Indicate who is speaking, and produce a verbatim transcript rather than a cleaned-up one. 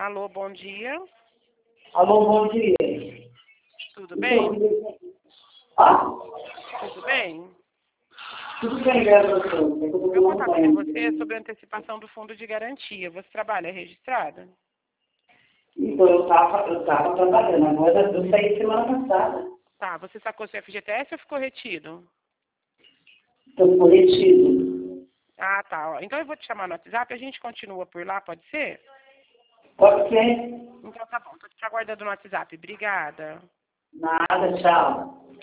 Speaker 1: Alô, bom dia.
Speaker 2: Alô, bom dia.
Speaker 1: Tudo bem?
Speaker 2: Ah,
Speaker 1: Tudo bem?
Speaker 2: tudo bem, garoto.
Speaker 1: Meu contato com você é sobre a antecipação do fundo de garantia. Você trabalha registrado?
Speaker 2: Então, eu estava eu tava trabalhando, agora eu saí semana passada.
Speaker 1: Tá, você sacou seu F G T S ou ficou retido?
Speaker 2: Estou coletido.
Speaker 1: Ah, tá. Ó. Então eu vou te chamar no WhatsApp e a gente continua por lá, pode ser?
Speaker 2: Pode ser?
Speaker 1: Então tá bom, tô te aguardando no WhatsApp. Obrigada.
Speaker 2: Nada, tchau.